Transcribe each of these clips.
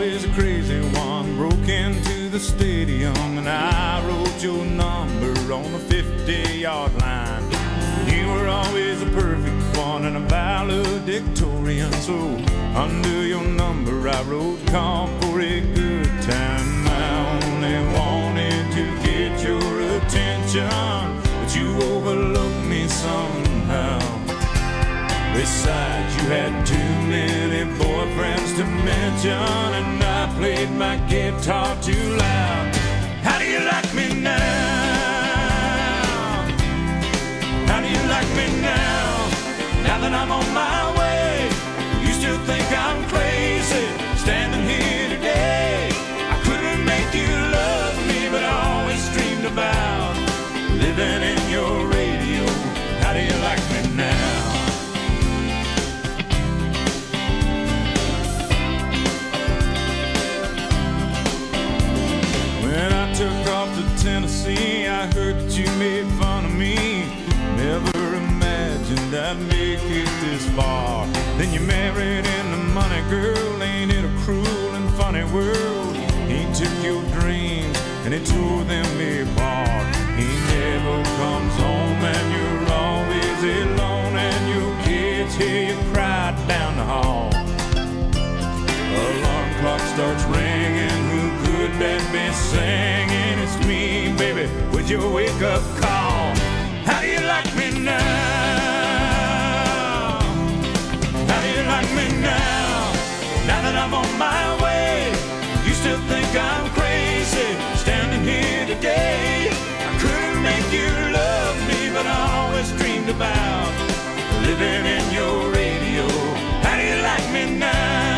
always a crazy one. Broke into the stadium and I wrote your number on the 50-yard line. You were always a perfect one and a valedictorian. So under your number I wrote call for a good time. I only wanted to get your attention, but you overlooked me somehow. Besides, you had too many boyfriends to mention, and I played my guitar too loud. How do you like me now? How do you like me now? Now that I'm on my way, you still think I'm crazy, standing here today. I couldn't make you love me, but I always dreamed about living in your radio. How do you like me now? When I took off to Tennessee, I heard that you made fun of me. Never imagined I'd make it this far. Then you married into money, girl. Ain't it a cruel and funny world? He took your dreams and he tore them apart. He never comes home and you're always alone, and your kids hear you cry down the hall. Alarm clock starts ringing. Who could that be singing? It's me, baby, with your wake-up call. How do you like me now? How do you like me now? Now that I'm on my way, you still think I'm crazy, standing here today. I couldn't make you love me, but I always dreamed about living in your radio. How do you like me now?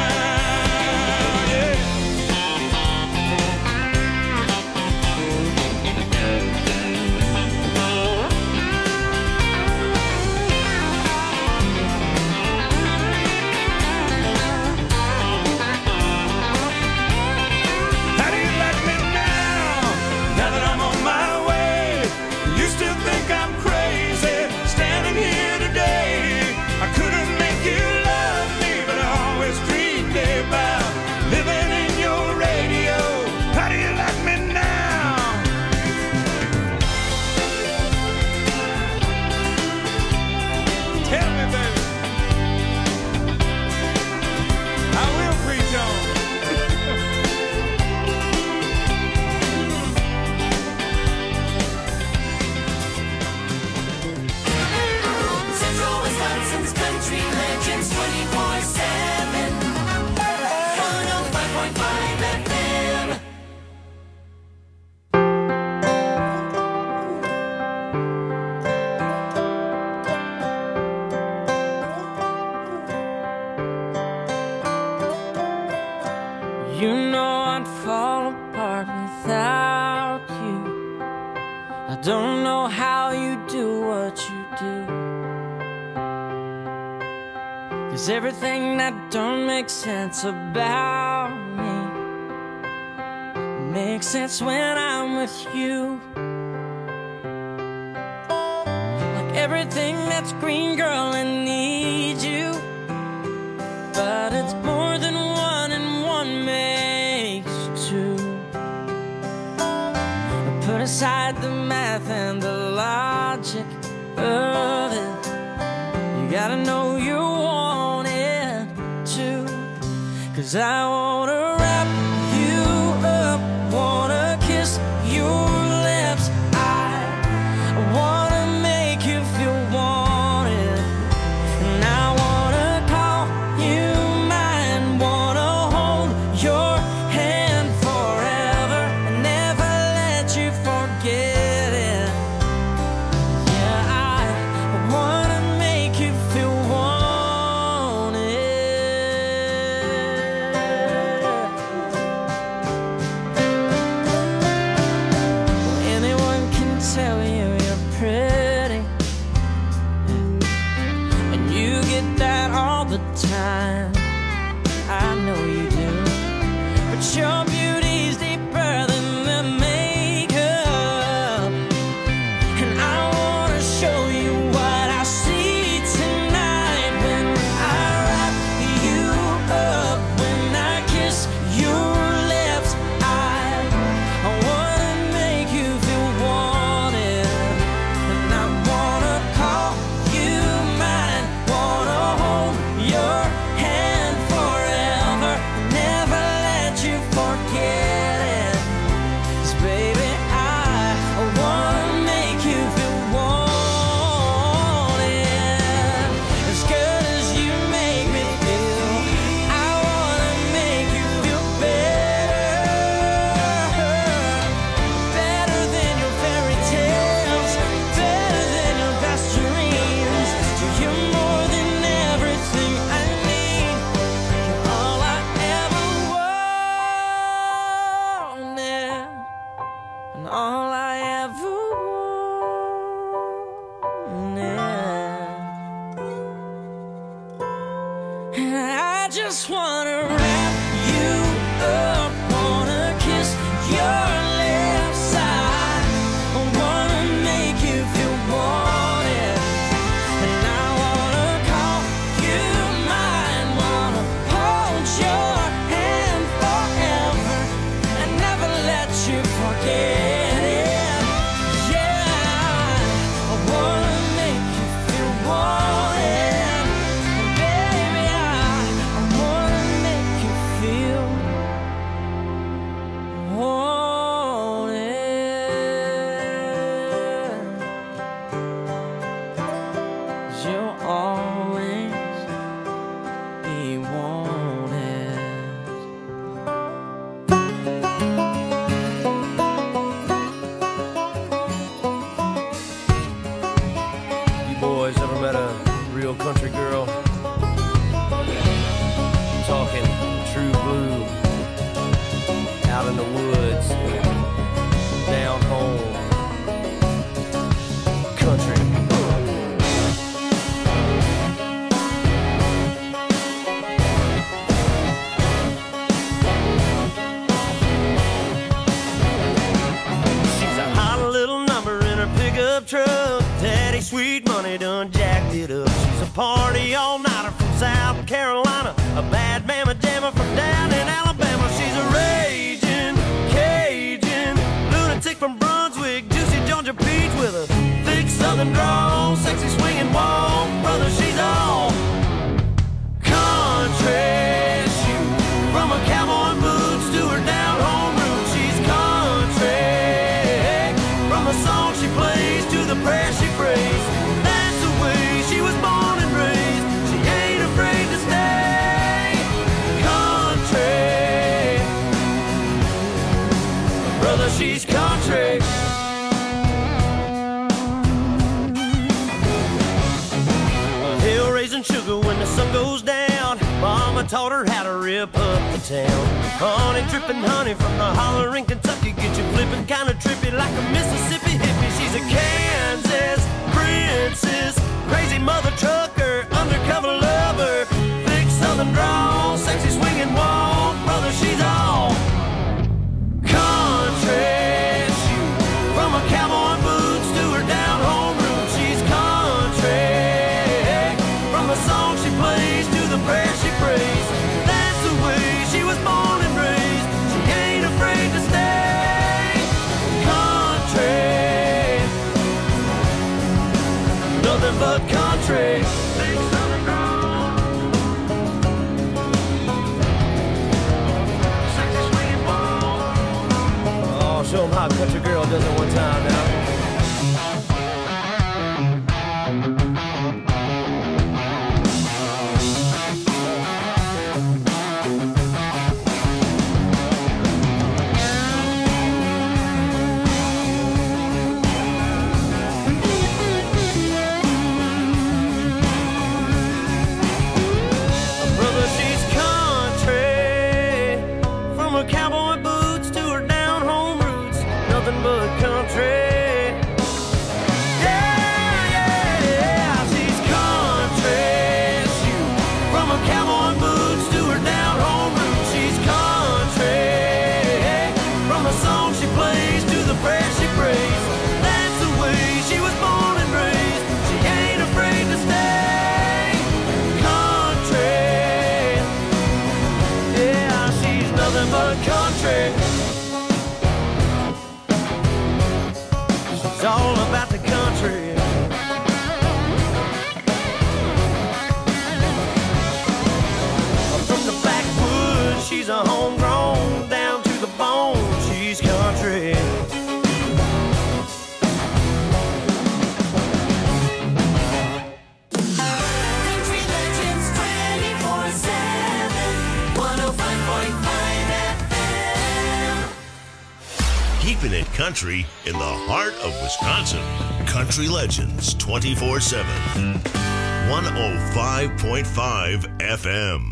Everything that don't make sense about me makes sense when I'm with you. Like everything that's green, girl, I need you. But it's more than one, and one makes two. Put aside the math and the logic of it. You gotta know you want it too. 'Cause I wanna wrap you up, wanna kiss your lips. I wanna make you feel wanted, and I wanna call you mine, wanna hold your hand forever and never let you forget it. Yeah, I wanna make you feel wanted. sweet money done jacked it up. She's a party all-nighter from South Carolina, a bad mamma jammer from down in Alabama. She's a raging Cajun lunatic from Brunswick, juicy Georgia peach with a thick southern drawl, sexy swinging walk. Brother, she's all country. Shoot, from her cowboy boots to her down-home roots, she's country. From the song she plays to the prayer she prays, that's the way she was born and raised. She ain't afraid to stay country. Brother, she's country. Hill raising sugar when the sun goes down. Mama taught her how to rip up the town. Honey dripping honey from the holler in Kentucky, get you flipping kinda trippy like a Mississippi hippie. She's a Kansas princess, crazy mother trucker, undercover lover, thick southern drawl, sexy swinging walk. Brother, she's all country. Shoot, from her cowboy boots to her down-home roots, she's country. From the song she plays to the prayer she prays, that's the way she was born and raised. She ain't afraid to stay country. Nothing but country. Big southern drawl, sexy swinging ball. Oh, show 'em how a country girl does it one time now. Cowboy boots to her down-home roots, nothing but country. Yeah, yeah, yeah, she's country. Shoot, from her cowboy boots to her down-home roots, she's country. From the song she plays to the prayer she prays, that's the way she was born and raised. She ain't afraid to stay country. Yeah, she's nothing but country. She's all about the country. From the backwoods, she's a homegrown, down to the bone, she's country. Country Legends 24/7, 105.5 FM. Keeping it country in the heart of Wisconsin. Country Legends 24/7. 105.5 FM.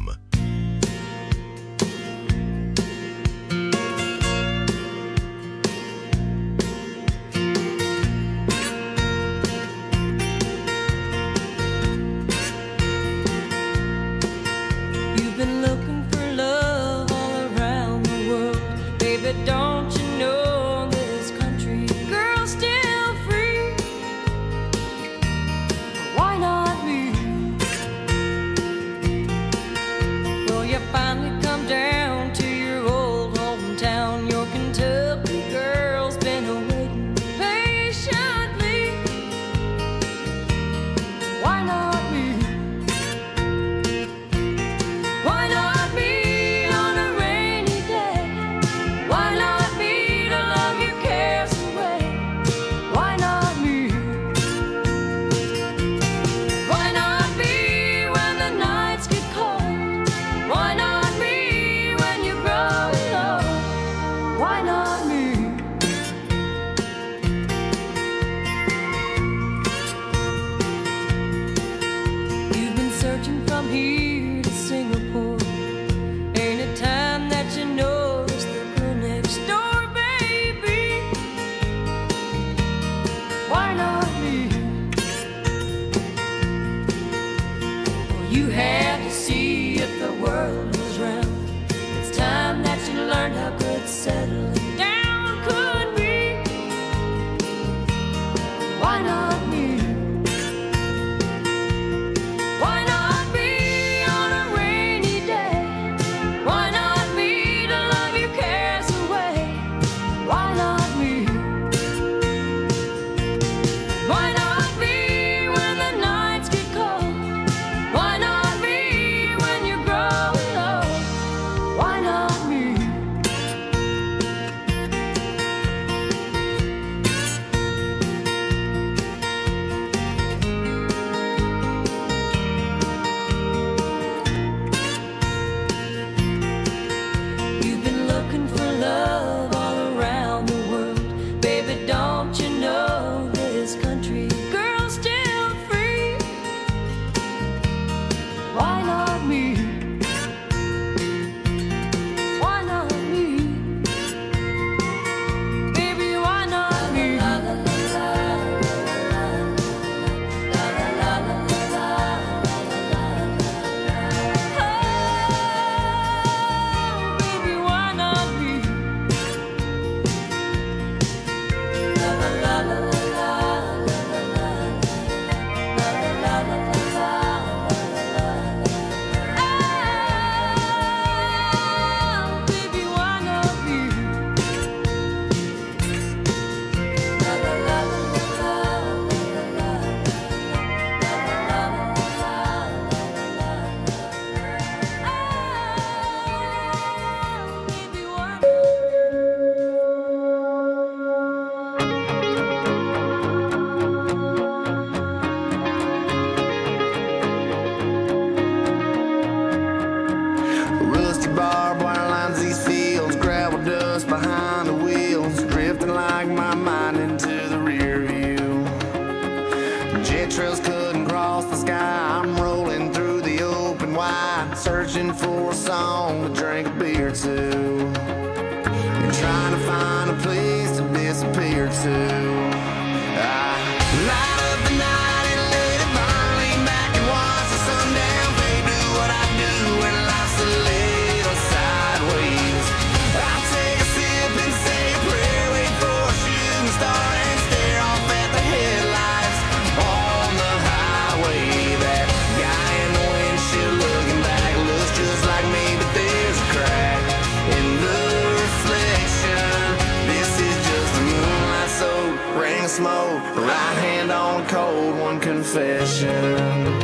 You've been looking for love all around the world. Baby, don't you know this country girl's still free? Why not me? disappear too. I light up the night and let it burn, lean back and watch the sundown fade. Do what I do when life's a little sideways. I take a sip and say a prayer, wait for a shooting star and stare off at the headlights on the highway. That guy in the windshield looking back looks just like me, but there's a crack in the reflection. This is just the moonlight soaked ring of smoke, right hand on the cold one confession.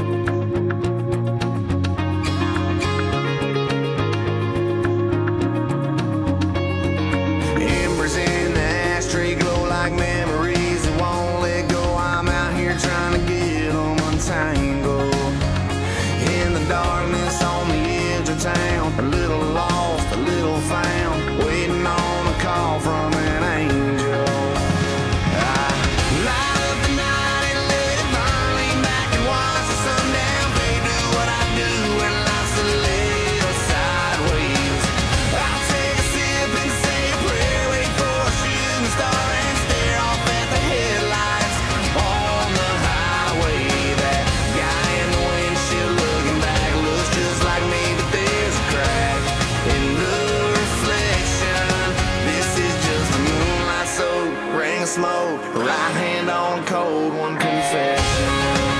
Embers in the ashtray glow like memories that won't let go. I'm out here trying to get them untangled. In the darkness on the edge of town, a little lost, a little found, waiting on a call from an angel. I light up the night and let it burn, lean back and watch the sundown fade. Do what I do when life's a little sideways. I take a sip and say a prayer, wait for a shooting star and stare off at the headlights on the highway. That guy in the windshield looking back looks just like me, but there's a crack in the reflection. This is just the moonlight soaked ring of smoke, right hand on cold one confession.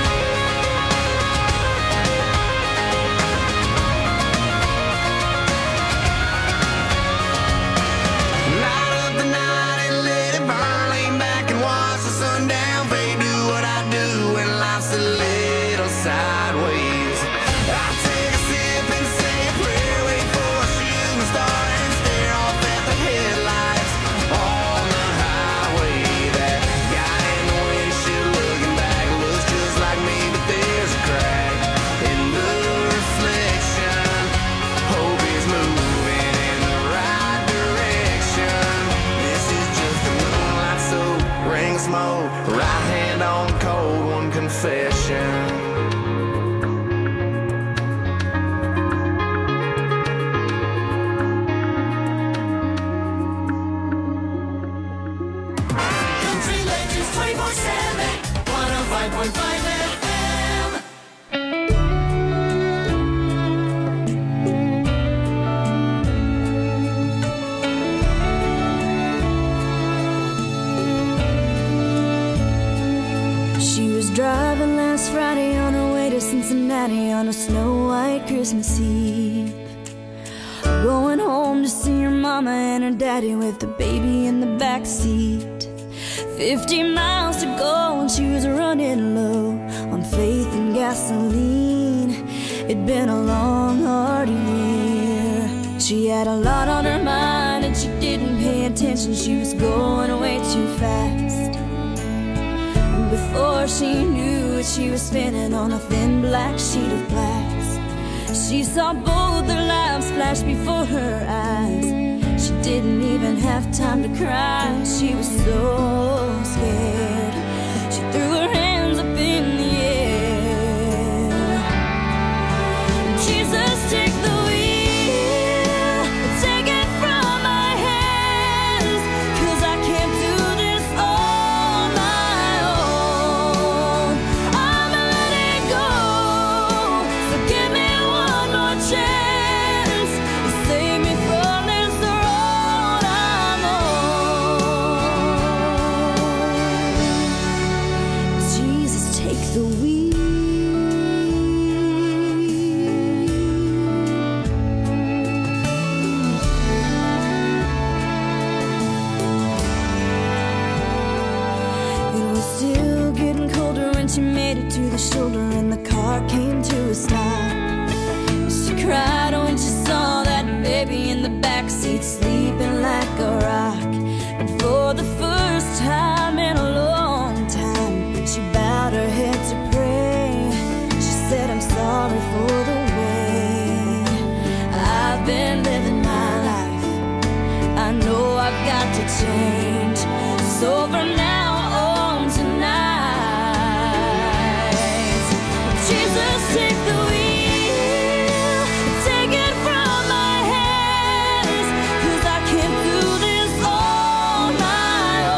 Light up the night and let it burn, lean back and watch the sundown fade. Do what I do when life's a little sideways. I take a sip and say a prayer, wait for a shooting star and stare off at the headlights on the highway. That guy in the windshield looking back looks just like me, but there's a crack in the reflection. Hope he's moving in the right direction. This is just a moonlight soaked ring of smoke, right hand on cold one confession. Country Legends 24/7, 105.5 FM. She was driving last Friday on her way to Cincinnati on a snow-white Christmas Eve. Going home to see her mama and her daddy with the baby in the back seat. 50 miles to go and she was running low on faith and gasoline. It'd been a long, hard year. She had a lot on her mind and she didn't pay attention. She was going way too fast. Before she knew it, she was spinning on a thin black sheet of glass. She saw both their lives flash before her eyes. She didn't even have time to cry. She was so scared. She threw her hands up in the air. Jesus, take the wheel, take it from my hands, 'cause I can't do this on my own. I'm letting go, so give me one more chance to save me from this road I'm on. Jesus, take the wheel. It was still getting colder when she made it to the shoulder and the car came to a stop. She cried when she saw that baby in the backseat sleeping like a rock. And for the first time in a long time, she bowed her head to pray. She said, I'm sorry for the way I've been living my life. I know I've got to change. So from now on tonight, Jesus, take the wheel, take it from my hands, 'cause I can't do this on my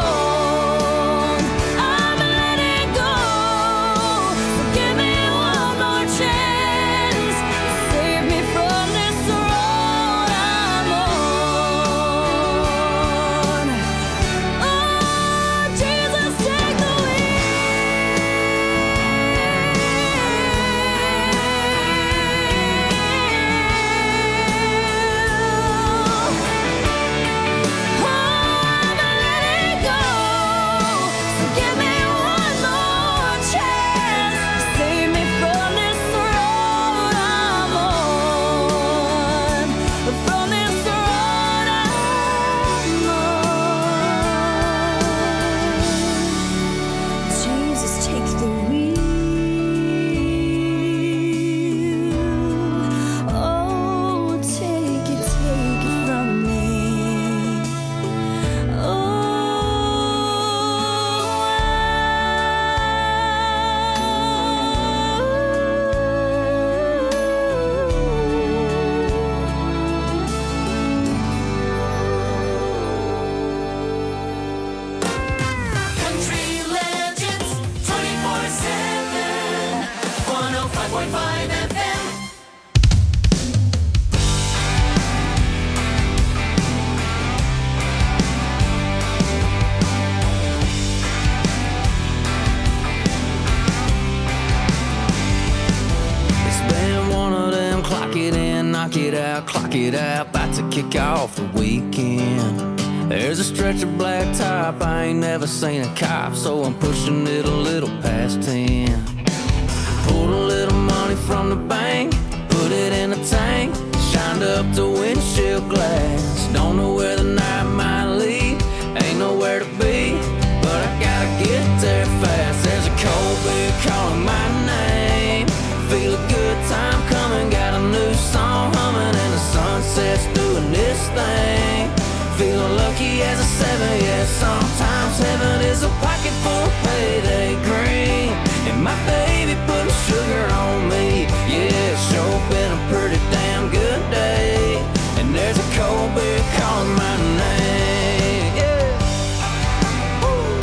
out, clock it out, about to kick off the weekend. There's a stretch of black top, I ain't never seen a cop, so I'm pushing it a little past 10. Pulled a little money from the bank, put it in a tank, shined up the windshield glass. Don't know where the night might lead, ain't nowhere to be, but I gotta get there fast. There's a cold beer calling my name, feel a good time coming, got a new song humming, and the sunset's doing this thing. Feeling lucky as a 7, yeah, sometimes heaven is a pocket full of payday green, and my baby putting sugar on me, yeah, it's sure been a pretty damn good day, and there's a cold beer calling my name, yeah. Woo.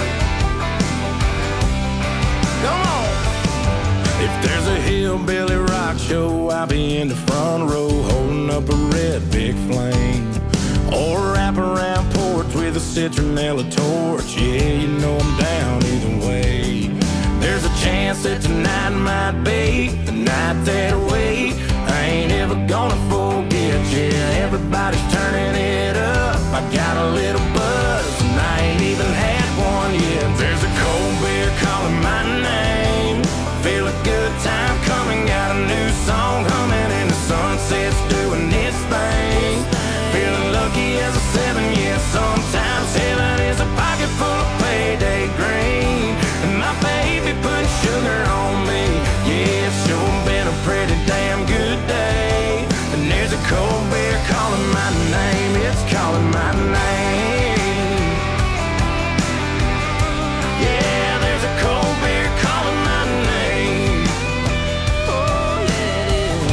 Come on. If there's a hillbilly rock show, I'll be in the front row holding up a red big flame, or wrap around porch with a citronella torch. Yeah, you know I'm down either way. There's a chance that tonight might be the night that I wait. I ain't ever gonna forget, yeah, everybody's turning it up. I got a little buzz and I ain't even had one yet. There's a cold beer calling my name, feel a good time coming, got a new song humming, and the sunset's doing its thing. Feeling lucky as a 7, yeah, sometimes heaven is a pocket full of payday green, and my baby put sugar on me, yeah, it's sure been a pretty damn good day, and there's a cold beer calling my name, it's calling my name, yeah, there's a cold beer calling my name, oh yeah it is,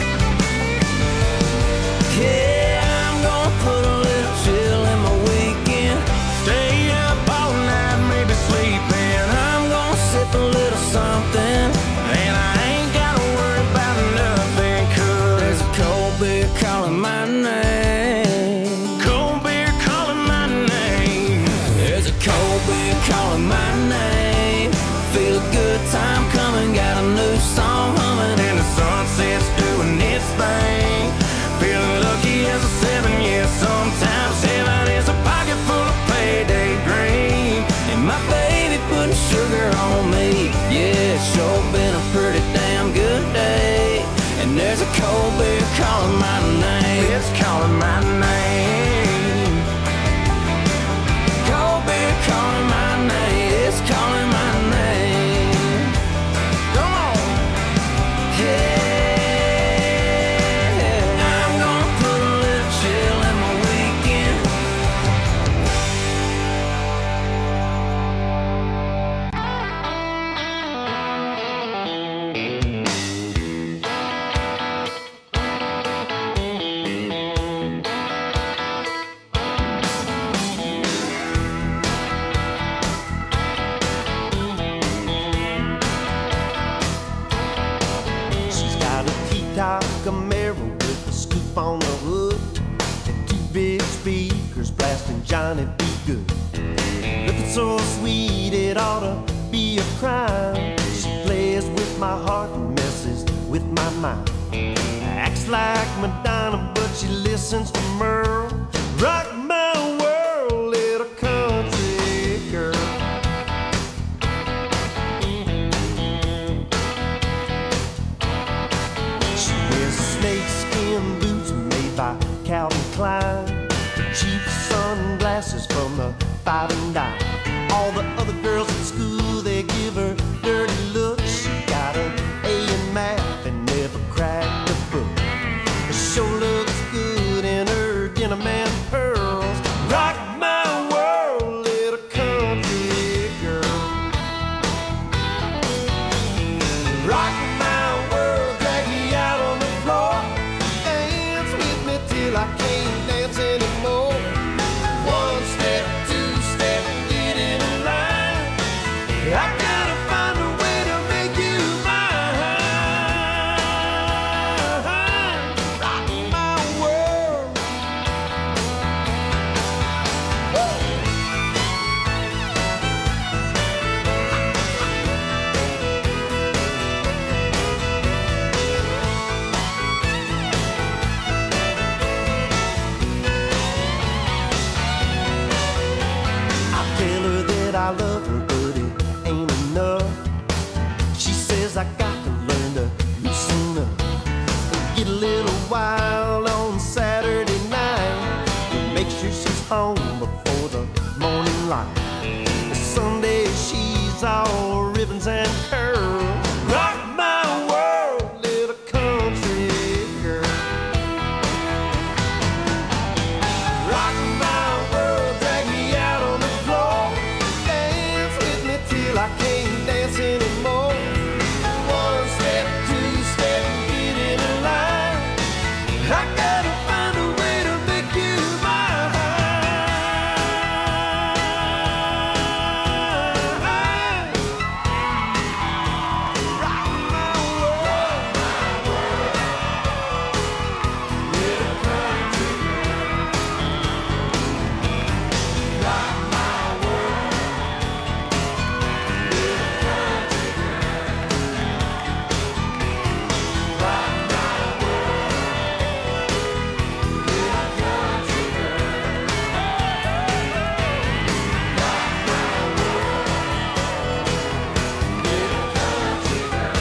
yeah. Put a little chill in my weekend, stay up all night, maybe sleeping. I'm gonna sip a little something, and I ain't gotta worry about nothing, 'cause there's a cold beer calling my name. Cold beer calling my name. There's a cold beer calling my name. Feel a good time coming, got a new song humming, and the sunset's doing its thing. Feeling lucky as a 7, yeah, sometimes heaven is a pocket full of payday green, and my baby putting sugar on me, yeah, it's sure been a pretty damn good day, and there's a cold beer calling my name, it's calling my name, cold beer calling my name, it's calling my name, come on, yeah. Camaro with a scoop on the hood and 2 big speakers blasting Johnny B. Good. Looking so sweet it ought to be a crime. She plays with my heart and messes with my mind. Acts like Madonna, but she listens to Merle. Rock my world, little country girl. Snakeskin boots made by Calvin Klein, cheap sunglasses from the 5 and dime. All the other girls at school, they give her dirty looks. She got an A in math and never cracked a book. Her show looks good in her denim and pearls. Rock my world, little country girl. Rock my world, drag me out on the floor. Dance with me till I can't dance anymore. 1 step, 2 step, home before the morning light. Sunday she's all ribbons and curls. Rock my world, little country girl. Rock my world, drag me out on the floor. Dance with me till I can't dance anymore. One step, two step, get in a line. I gotta find a way to make you mine. Rock my world, little country girl. Rock my world, little country girl. Rock my world, little country girl. Rock my world, little country girl.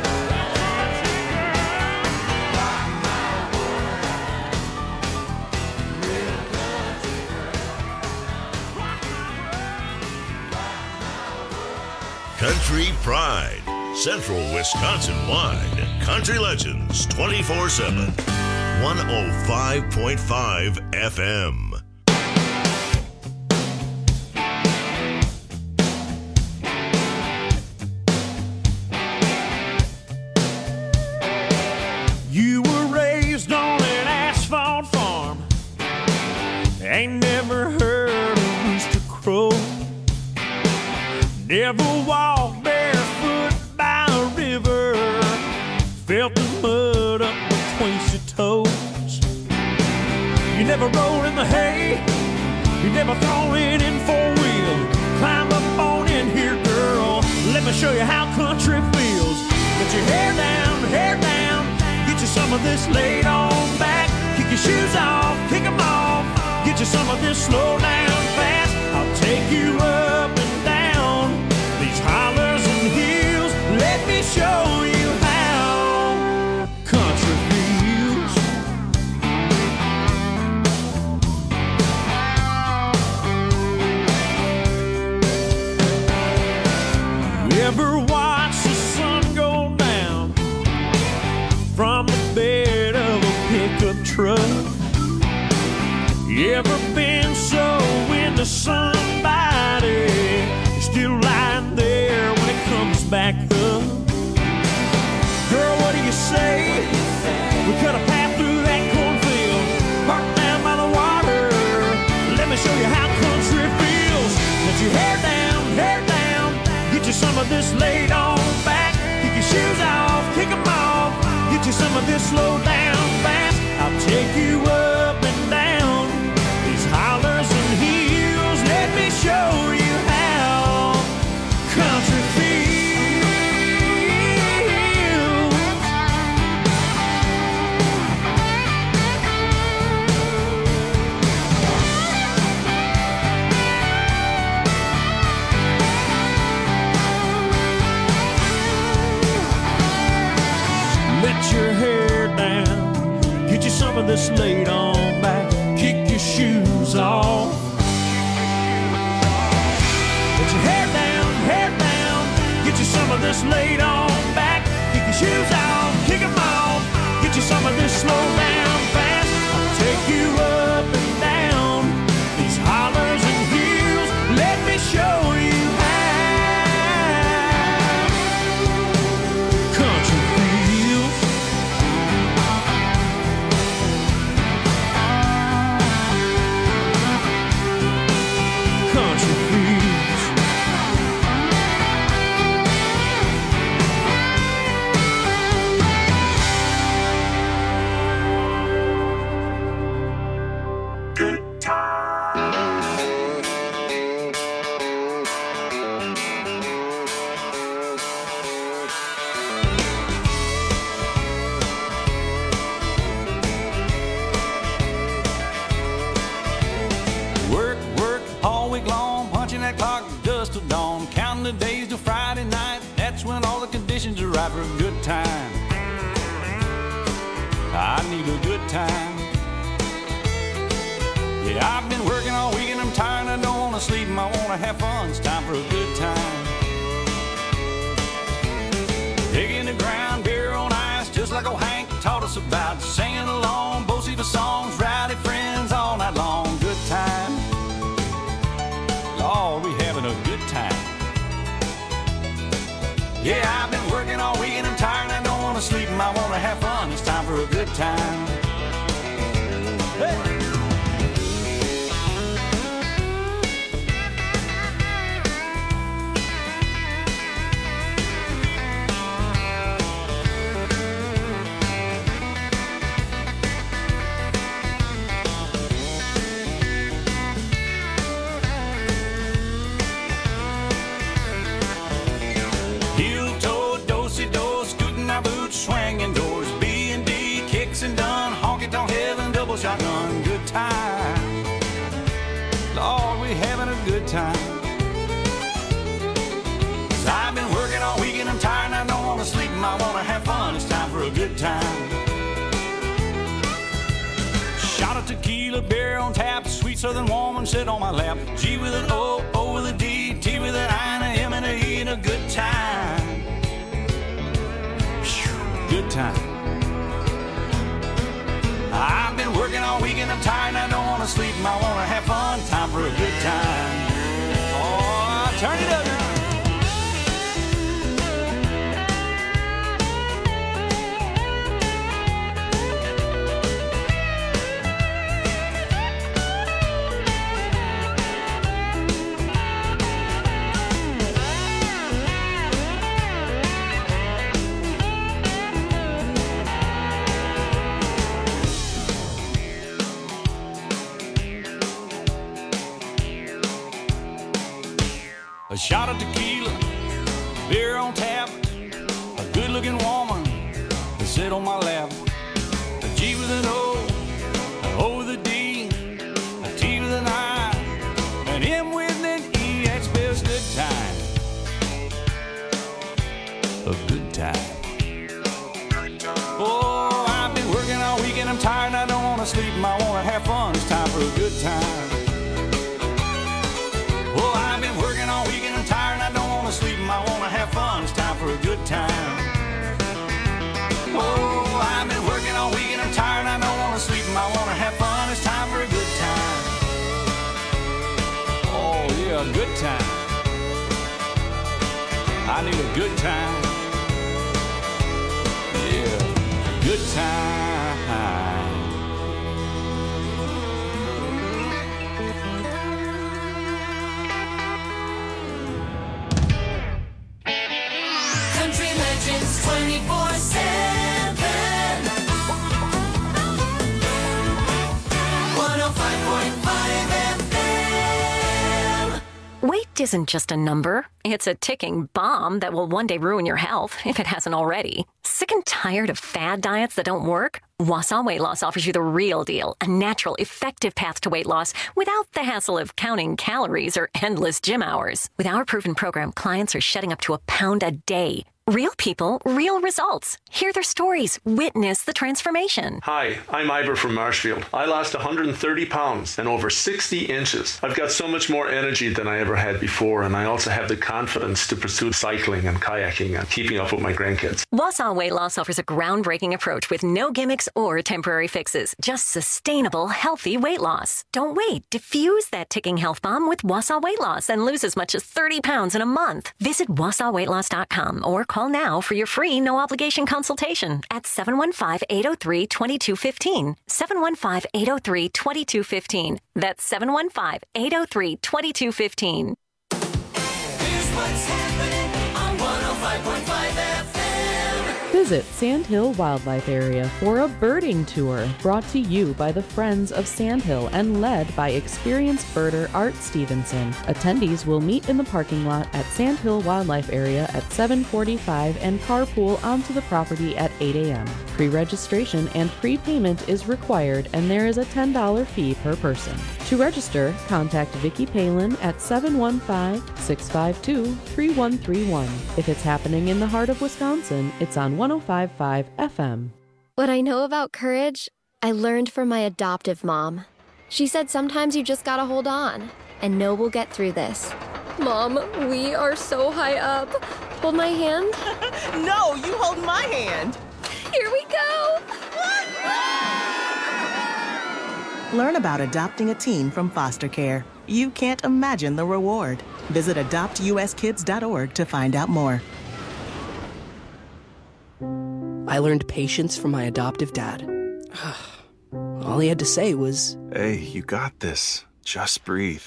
Country Pride, Central Wisconsin wide. Country Legends 24/7. 105.5 FM. You were raised on an asphalt farm. Ain't never heard a rooster crow. Never walked barefoot by a river. Felt the mud up between your toes. You never rolled in the hay. You never thrown it in four-wheel. Climb up on in here, girl. Let me show you how country feels. Get your hair down. Get you some of this laid on back. Kick your shoes off, kick them off. Get you some of this slow down fast. I'll take you up and down these hollers and hills. Let me show you how country feels. You ever watch the sun go down from the bed of a pickup truck? You ever been so into somebody you're still lying there when it comes back up? Girl, what do you say? We cut a path through that cornfield, parked down by the water. Let me show you how country feels. Let your hair down, get you some of this laid on back. Kick your shoes off, kick them off. Get you some of this slow down fast. I'll take you up and down these hollers and hills. Let me show you how country feels. Let your hair down, get you some of this laid on back. Kick your shoes off. Let your hair down, get you some of this laid on back. Kick your shoes off, kick them off. Get you some of this slow down fast. I'll take you up and down these hollers and hills. Let me show you how country feels. Country feels. Work all week long, punching that clock just till dawn, counting the days till Friday night. That's when all the conditions are right for a good time. I need a good time. Yeah, Yeah, I've been working all week and I'm tired. I don't want to sleep and I want to have fun. It's time for a good time. Digging the ground, beer on ice, just like old Hank taught us about. Singing along, Bo-Siva songs, rowdy friends all night long. Good time. Lord, we having a good time. Yeah, I've been working all week and I'm tired and I don't want to sleep and I want to have fun. It's time for a good time. Hey! Swinging doors, B&D, kicks and done, honky-tonk heaven, double shotgun, good time. Lord, we having a good time. 'Cause I've been working all week and I'm tired and I don't want to sleep and I want to have fun. It's time for a good time. Shot of tequila, beer on tap, sweet southern woman sit on my lap. G with an O, O with a D, T with an I and a M and a E and a good time. Good time. I've been working all week and I'm tired and I don't want to sleep and I want to have fun. Time for a good time. Oh, turn it up now. A shot of tequila, beer on tap, a good-looking woman to sit on my lap. A G with an O, an O with a D, a T with an I, an M with an E. That spells good time. A good time. Oh, I've been working all week and I'm tired and I don't want to sleep and I want to have fun. It's time for a good time. Oh, I've been working all week and I'm tired and I don't want to sleep and I want to have fun. It's time for a good time. Oh, I've been working all week and I'm tired and I don't want to sleep and I want to have fun. It's time for a good time. Oh, yeah, a good time. I need a good time. Yeah, good time. Country Legends 24/7. 105.5 FM. Weight isn't just a number. It's a ticking bomb that will one day ruin your health, if it hasn't already. Sick and tired of fad diets that don't work? Wausau Weight Loss offers you the real deal, a natural, effective path to weight loss without the hassle of counting calories or endless gym hours. With our proven program, clients are shedding up to a pound a day. Real people, real results. Hear their stories. Witness the transformation. Hi, I'm Ivor from Marshfield. I lost 130 pounds and over 60 inches. I've got so much more energy than I ever had before, and I also have the confidence to pursue cycling and kayaking and keeping up with my grandkids. Wausau Weight Loss offers a groundbreaking approach with no gimmicks or temporary fixes, just sustainable, healthy weight loss. Don't wait. Diffuse that ticking health bomb with Wausau Weight Loss and lose as much as 30 pounds in a month. Visit WausauWeightLoss.com or call now for your free no-obligation consultation at 715-803-2215. 715-803-2215. That's 715-803-2215. Here's what's happening on 105.5 FM. Visit Sandhill Wildlife Area for a birding tour brought to you by the Friends of Sandhill and led by experienced birder Art Stevenson. Attendees will meet in the parking lot at Sandhill Wildlife Area at 7:45 and carpool onto the property at 8 a.m. Pre-registration and prepayment is required and there is a $10 fee per person. To register, contact Vicki Palin at 715-652-3131. If it's happening in the heart of Wisconsin, it's on 105.5 FM. What I know about courage, I learned from my adoptive mom. She said sometimes you just gotta hold on and know we'll get through this. Mom, we are so high up. Hold my hand. No, you hold my hand. Here we go. Learn about adopting a teen from foster care. You can't imagine the reward. Visit adoptuskids.org to find out more. I learned patience from my adoptive dad. All he had to say was, "Hey, you got this. Just breathe."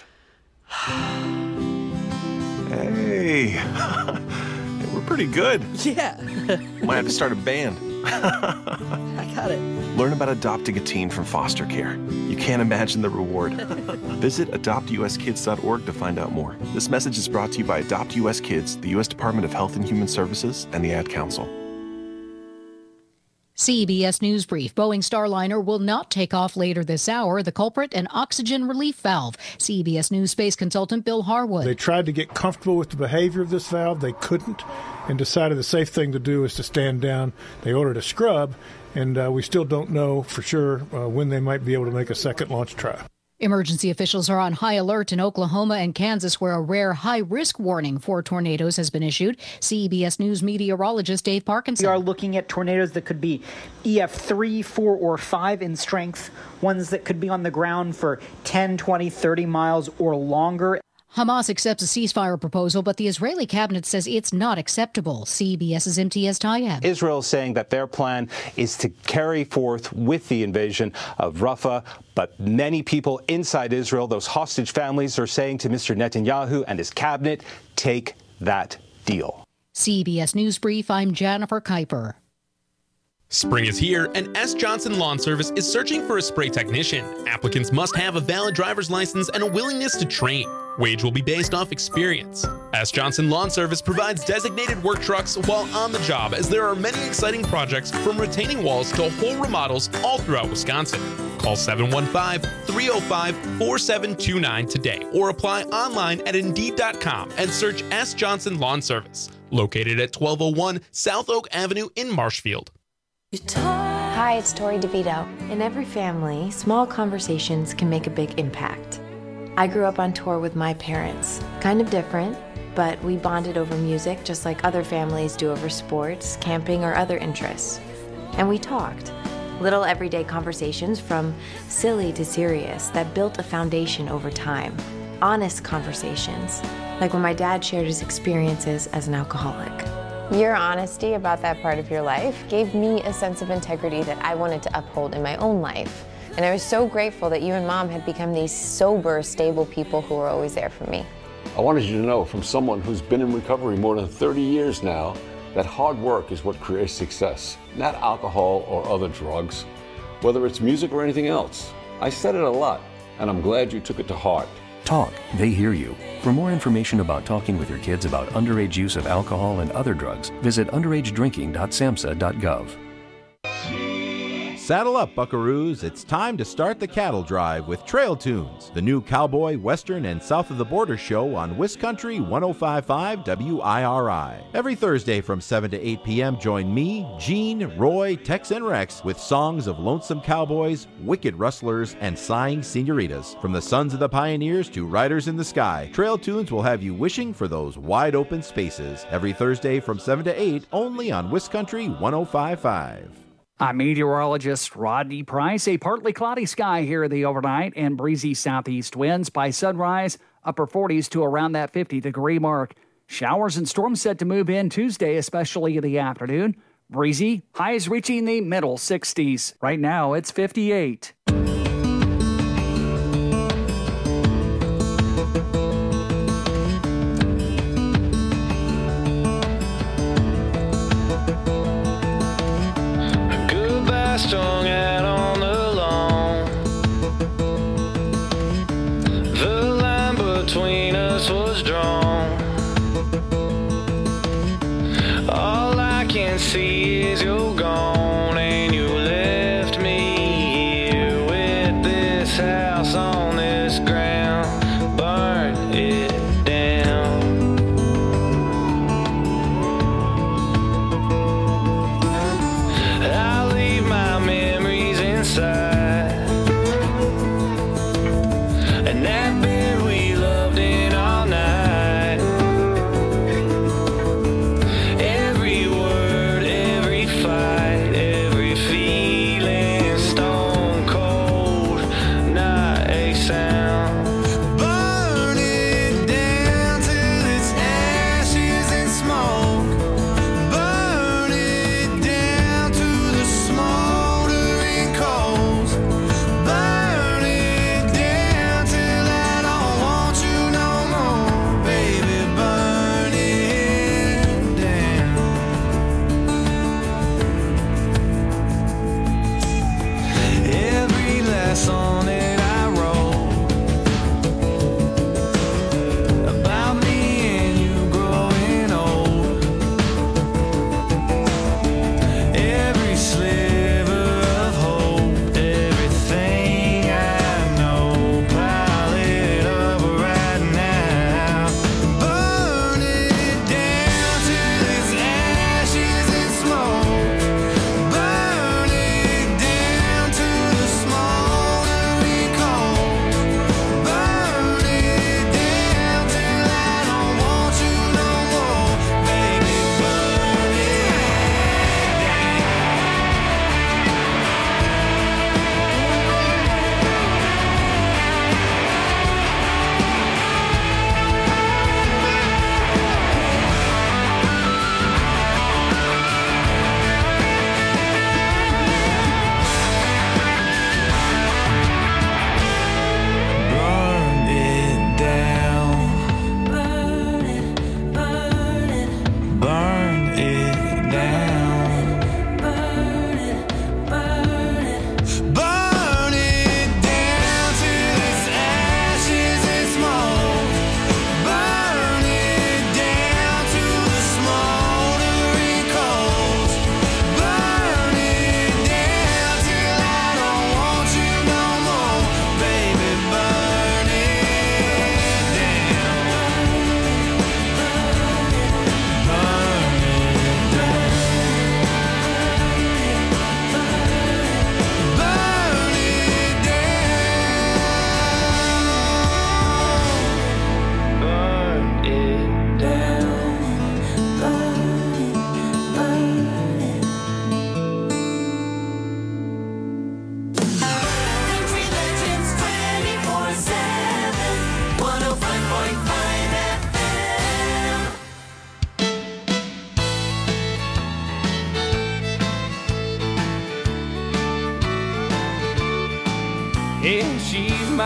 Hey, we're pretty good. Yeah. Might have to start a band. I got it. Learn about adopting a teen from foster care. You can't imagine the reward. Visit adoptuskids.org to find out more. This message is brought to you by Adopt US Kids, the U.S. Department of Health and Human Services, and the Ad Council. CBS News Brief. Boeing Starliner will not take off later this hour. The culprit, an oxygen relief valve. CBS News space consultant Bill Harwood. They tried to get comfortable with the behavior of this valve. They couldn't and decided the safe thing to do is to stand down. They ordered a scrub, and we still don't know for sure when they might be able to make a second launch trial. Emergency officials are on high alert in Oklahoma and Kansas, where a rare high-risk warning for tornadoes has been issued. CBS News meteorologist Dave Parkinson. We are looking at tornadoes that could be EF3, 4, or 5 in strength, ones that could be on the ground for 10, 20, 30 miles or longer. Hamas accepts a ceasefire proposal, but the Israeli cabinet says it's not acceptable. CBS's Imtiaz Tayeb. Israel is saying that their plan is to carry forth with the invasion of Rafah, but many people inside Israel, those hostage families, are saying to Mr. Netanyahu and his cabinet, take that deal. CBS News Brief, I'm Jennifer Kuiper. Spring is here, and S. Johnson Lawn Service is searching for a spray technician. Applicants must have a valid driver's license and a willingness to train. Wage will be based off experience. S. Johnson Lawn Service provides designated work trucks while on the job, as there are many exciting projects from retaining walls to whole remodels all throughout Wisconsin. Call 715-305-4729 today or apply online at Indeed.com and search S. Johnson Lawn Service, located at 1201 South Oak Avenue in Marshfield. Hi, it's Tori DeVito. In every family, small conversations can make a big impact. I grew up on tour with my parents. Kind of different, but we bonded over music just like other families do over sports, camping, or other interests. And we talked. Little everyday conversations from silly to serious that built a foundation over time. Honest conversations, like when my dad shared his experiences as an alcoholic. Your honesty about that part of your life gave me a sense of integrity that I wanted to uphold in my own life. And I was so grateful that you and Mom had become these sober, stable people who were always there for me. I wanted you to know, from someone who's been in recovery more than 30 years now, that hard work is what creates success, not alcohol or other drugs, whether it's music or anything else. I said it a lot, and I'm glad you took it to heart. Talk, they hear you. For more information about talking with your kids about underage use of alcohol and other drugs, visit underagedrinking.samhsa.gov. Saddle up, buckaroos. It's time to start the cattle drive with Trail Tunes, the new cowboy, western, and south of the border show on Wiscountry 105.5 WIRI. Every Thursday from 7 to 8 p.m., join me, Gene, Roy, Tex, and Rex with songs of lonesome cowboys, wicked rustlers, and sighing senoritas. From the sons of the pioneers to riders in the sky, Trail Tunes will have you wishing for those wide open spaces. Every Thursday from 7 to 8, only on Wiscountry 105.5. I'm meteorologist Rodney Price. A partly cloudy sky here in the overnight and breezy southeast winds. By sunrise, upper 40s to around that 50-degree mark. Showers and storms set to move in Tuesday, especially in the afternoon. Breezy, highs reaching the middle 60s. Right now, it's 58. Strung out on the lawn. The line between us was drawn. All I can see is you're gone, and you left me here with this house on this ground. Burn it down. I'll leave my memories inside.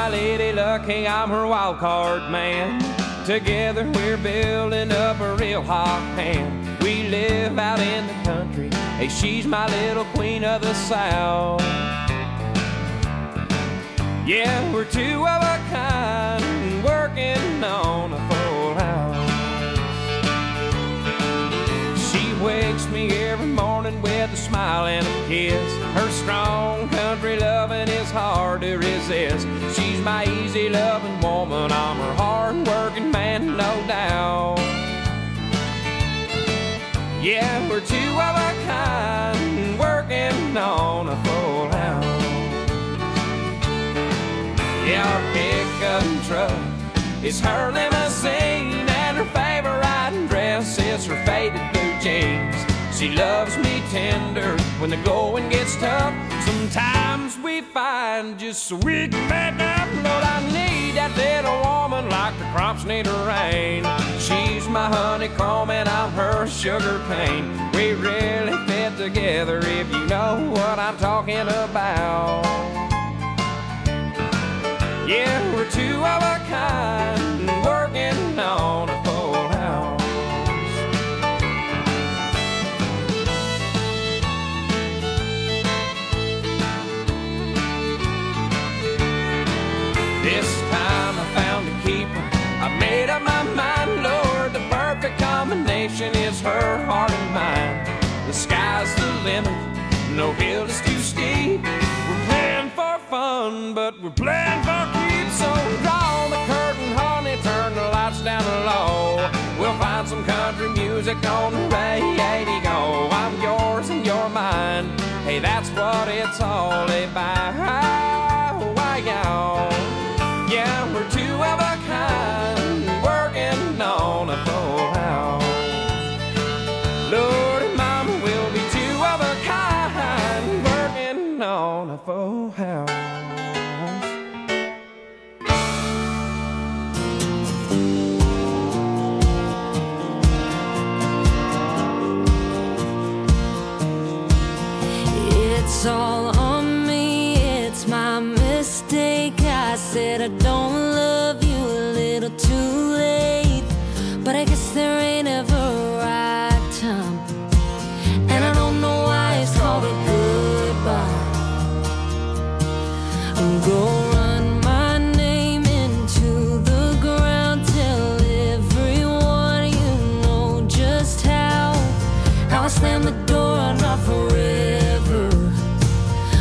my lady luck, hey, I'm her wild card man. Together we're building up a real hot hand. We live out in the country, hey, she's my little queen of the South. Yeah, we're two of a kind, working on a full house. She wakes me every morning with a smile and a kiss. Her strong country loving is hard to resist. She's my easy loving woman, I'm her hard working man, no doubt. Yeah, we're two of a kind, working on a full house. Yeah, our pickup truck is her limousine, and her favorite riding dress is her faded blue jeans. She loves me tender when the going gets tough. Sometimes we find just so we can make up. Lord, I need that little woman like the crops need a rain. She's my honeycomb and I'm her sugar cane. We really fit together if you know what I'm talking about. Yeah, we're two of a kind, working on a full house. This time I found a keeper, I made up my mind, Lord, the perfect combination is her heart and mine. The sky's the limit, no hill is too steep. We're playing for fun, but we're playing for keeps. So draw the curtain, honey, turn the lights down low. We'll find some country music on the radio. I'm yours and you're mine, hey, that's what it's all about. Yeah, we're two of a kind, working on a full house. Lord and Mama, we'll be two of a kind, working on a full house. It's all on me, it's my mistake. I said I don't love you a little too late, but I guess there ain't ever a right time, and I don't know why it's called a goodbye. Go run my name into the ground, tell everyone you know just how I slammed the door, not forever.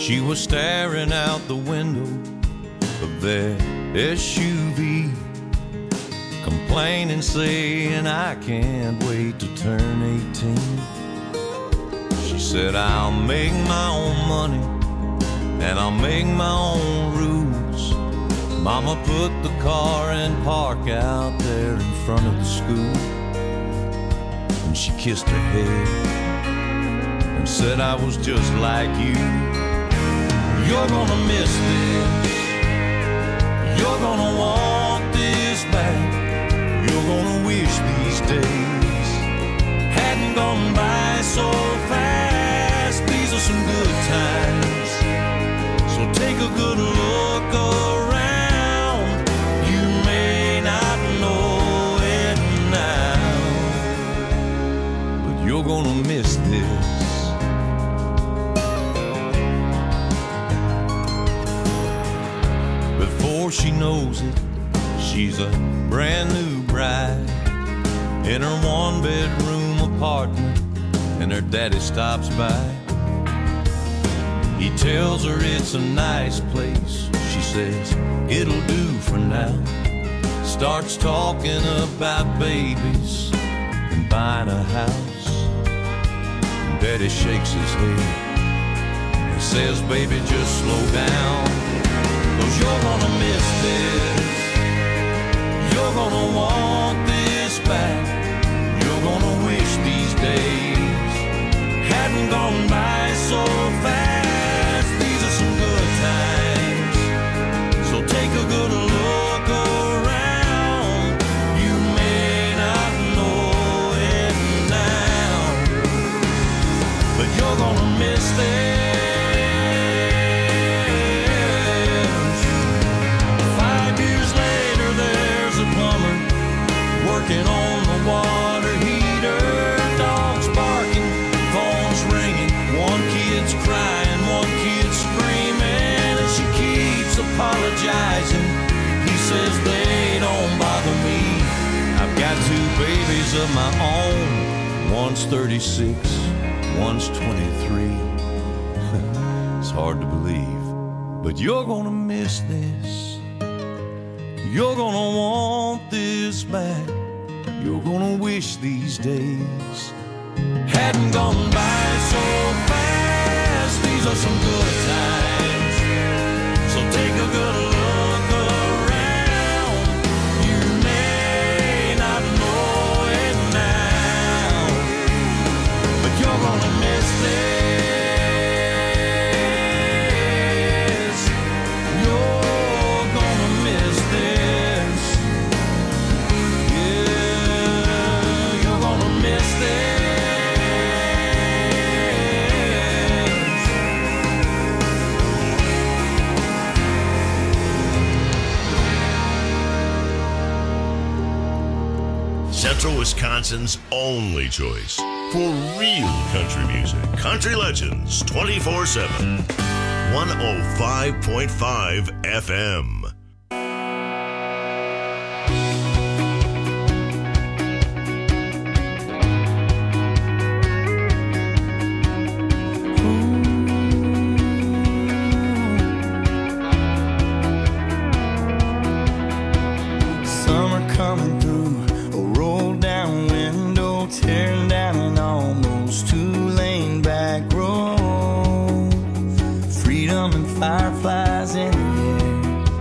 She was staring out the window of that SUV, complaining, saying, I can't wait to turn 18. She said, I'll make my own money and I'll make my own rules. Mama put the car in park out there in front of the school, and she kissed her head and said, I was just like you. You're gonna miss this. You're gonna want this back. You're gonna wish these days hadn't gone by so fast. These are some good times, so take a good look around. You may not know it now, but you're gonna miss this. Before she knows it, she's a brand new bride in her one-bedroom apartment, and her daddy stops by. He tells her it's a nice place. She says, it'll do for now. Starts talking about babies and buying a house. And Daddy shakes his head and says, baby, just slow down, 'cause you're gonna miss this. You're gonna want this back. You're gonna wish these days hadn't gone by so fast. These are some good times, so take a good look around. You may not know it now, but you're gonna miss this. 5 years later, there's a plumber working on the water heater. Dogs barking, phones ringing, one kid's crying, one kid's screaming, and she keeps apologizing. He says, they don't bother me. I've got 2 babies of my own. One's 36, one's 23. It's hard to believe, but you're gonna miss this. You're gonna want this back. You're gonna wish these days hadn't gone by so fast. These are some good times, so take a good look around. You may not know it now, but you're gonna miss this. You're gonna miss this. Yeah, you're gonna miss this. Central Wisconsin's only choice for real country music. Country Legends 24/7. 105.5 FM. Summer coming through, a roll down window, tearing down an almost 2-lane back road. Freedom and fireflies in the air.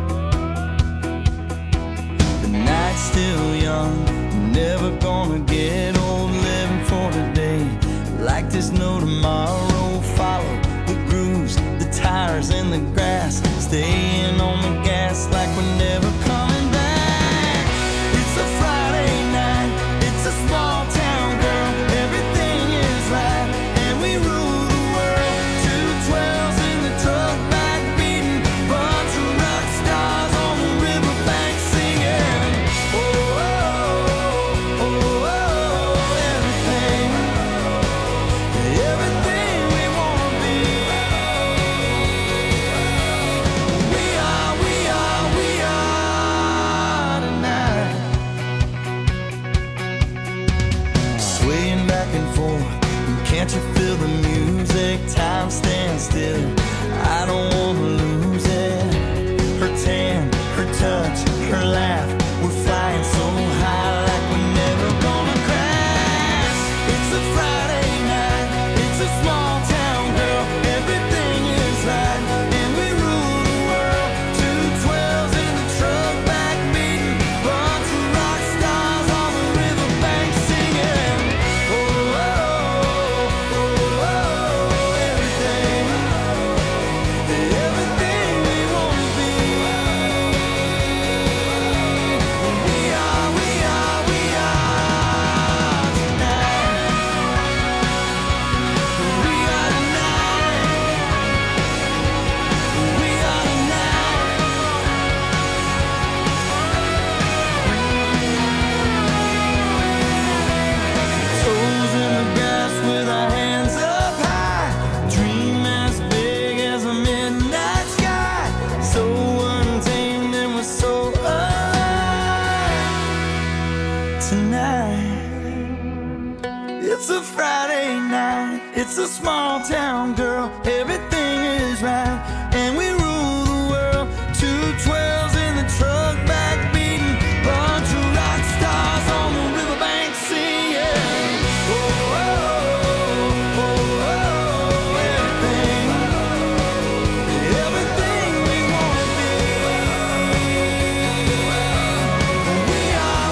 The night's still young, never gonna get old. Living for today, like there's no tomorrow. Follow the grooves, the tires in the grass, staying on the gas like we're never coming back. It's a Friday night, it's a small town girl, everything is right, and we rule the world. 212s in the truck back beating, bunch of rock stars on the riverbank singing. Oh, oh, oh, oh, everything, everything we wanna be. We are, we are, we are. a small town girl, everything is right, and we rule the world. 212s in the truck, back beating, bunch of rock stars on the riverbank singing. Oh, oh, oh, oh, oh, everything we wanna be. We are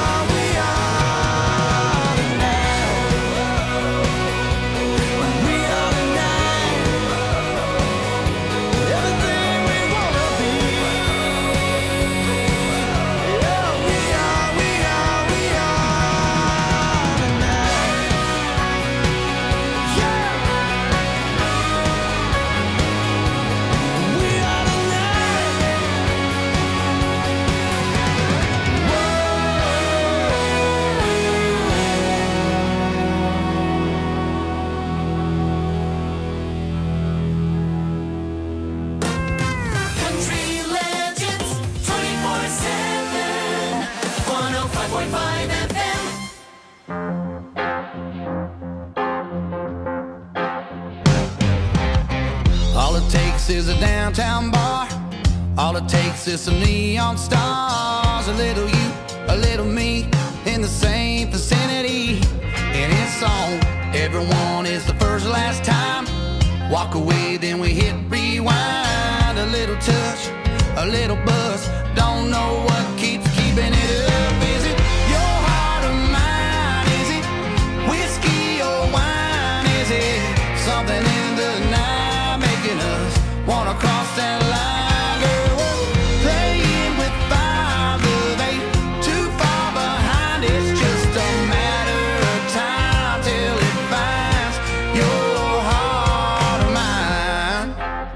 Is a downtown bar. All it takes is some neon stars. A little you, a little me, in the same vicinity. And it's on. Everyone is the first last time. Walk away, then we hit rewind. A little touch, a little buzz. Don't know what keeps keeping it up. Is it your heart or mine? Is it whiskey or wine? Is it something in the night making us wanna cross that line, girl? We're playing with fire, but ain't too far behind. It's just a matter of time till it finds your heart or mine.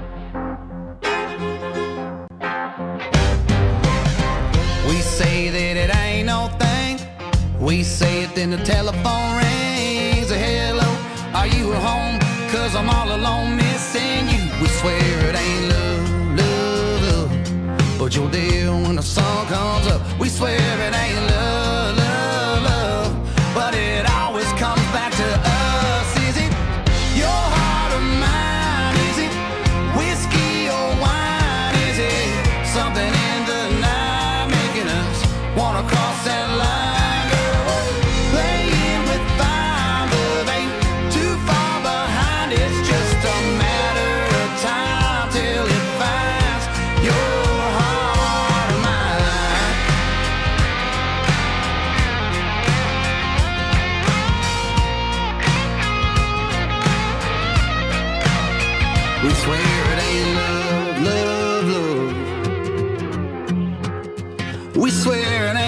We say that it ain't no thing. We say it, then the telephone rings. A hello, are you at home? 'Cause I'm all alone missing you. We swear it ain't love, love, love, but you're there when the sun comes up. We swear it ain't love, love, love, but it always comes back to us. Is it your heart or mine? Is it whiskey or wine? Is it something in the night making us wanna cross that line, girl? Playing with fire, but ain't too far behind. It's just a matter of time till it finds your heart or mine. We swear it ain't love, love, love. We swear it ain't